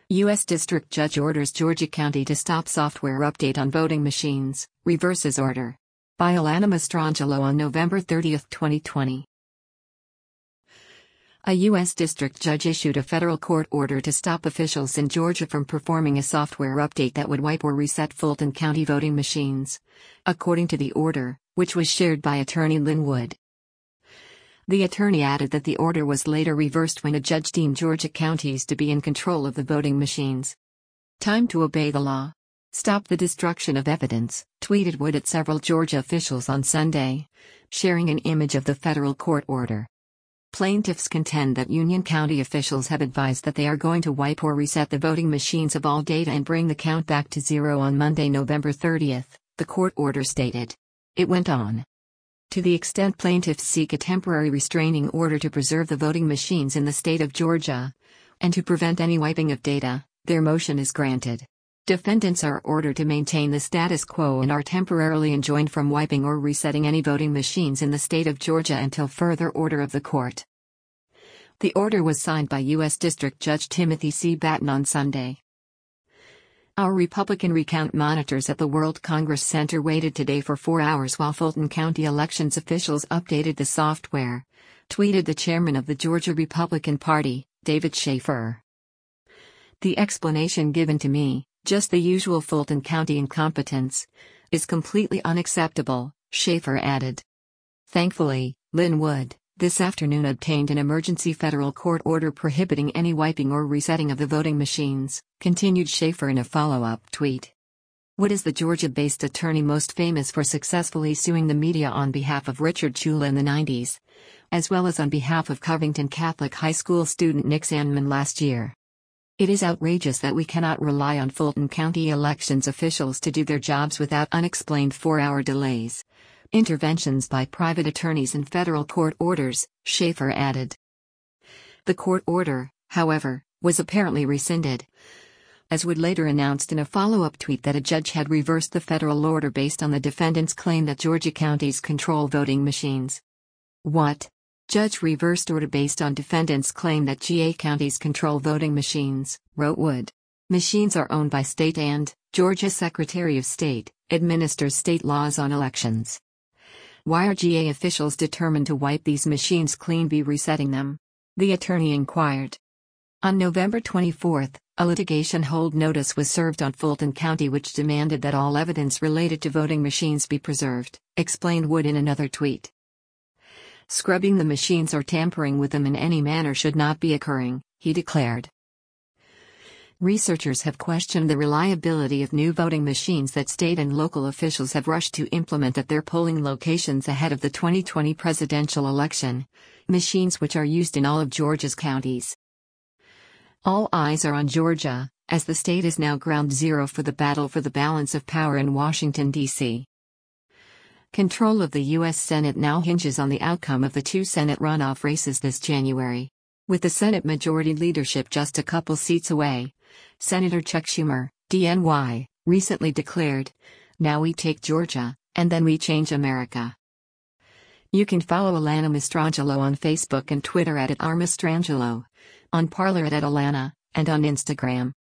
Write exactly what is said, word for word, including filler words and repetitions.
U S District Judge orders Georgia County to stop software update on voting machines, reverses order. By Alana Mastrangelo on November thirtieth, twenty twenty. A U S district judge issued a federal court order to stop officials in Georgia from performing a software update that would wipe or reset Fulton County voting machines, according to the order, which was shared by attorney Lin Wood. The attorney added that the order was later reversed when a judge deemed Georgia counties to be in control of the voting machines. Time to obey the law. Stop the destruction of evidence, tweeted Wood at several Georgia officials on Sunday, sharing an image of the federal court order. Plaintiffs contend that Union County officials have advised that they are going to wipe or reset the voting machines of all data and bring the count back to zero on Monday, November thirtieth, the court order stated. It went on. To the extent plaintiffs seek a temporary restraining order to preserve the voting machines in the state of Georgia, and to prevent any wiping of data, their motion is granted. Defendants are ordered to maintain the status quo and are temporarily enjoined from wiping or resetting any voting machines in the state of Georgia until further order of the court. The order was signed by U S District Judge Timothy C. Batten on Sunday. Our Republican recount monitors at the World Congress Center waited today for four hours while Fulton County elections officials updated the software, tweeted the chairman of the Georgia Republican Party, David Schaefer. The explanation given to me, just the usual Fulton County incompetence, is completely unacceptable, Schaefer added. Thankfully, Lin Wood, this afternoon obtained an emergency federal court order prohibiting any wiping or resetting of the voting machines, continued Schaefer in a follow-up tweet. Wood is the Georgia-based attorney most famous for successfully suing the media on behalf of Richard Chula in the nineties, as well as on behalf of Covington Catholic High School student Nick Sandman last year. It is outrageous that we cannot rely on Fulton County elections officials to do their jobs without unexplained four-hour delays, interventions by private attorneys and federal court orders, Schaefer added. The court order, however, was apparently rescinded, as Wood later announced in a follow-up tweet that a judge had reversed the federal order based on the defendant's claim that Georgia counties control voting machines. What? Judge reversed order based on defendant's claim that G A counties control voting machines, wrote Wood. Machines are owned by state and, Georgia Secretary of State, administers state laws on elections. Why are G A officials determined to wipe these machines clean by resetting them? The attorney inquired. On November twenty-fourth, a litigation hold notice was served on Fulton County which demanded that all evidence related to voting machines be preserved, explained Wood in another tweet. Scrubbing the machines or tampering with them in any manner should not be occurring, he declared. Researchers have questioned the reliability of new voting machines that state and local officials have rushed to implement at their polling locations ahead of the twenty twenty presidential election, machines which are used in all of Georgia's counties. All eyes are on Georgia, as the state is now ground zero for the battle for the balance of power in Washington, D C Control of the U S Senate now hinges on the outcome of the two Senate runoff races this January. With the Senate majority leadership just a couple seats away, Senator Chuck Schumer, D N Y, recently declared, "Now we take Georgia, and then we change America." You can follow Alana Mastrangelo on Facebook and Twitter at, at r mastrangelo, on Parler at, at Alana, and on Instagram.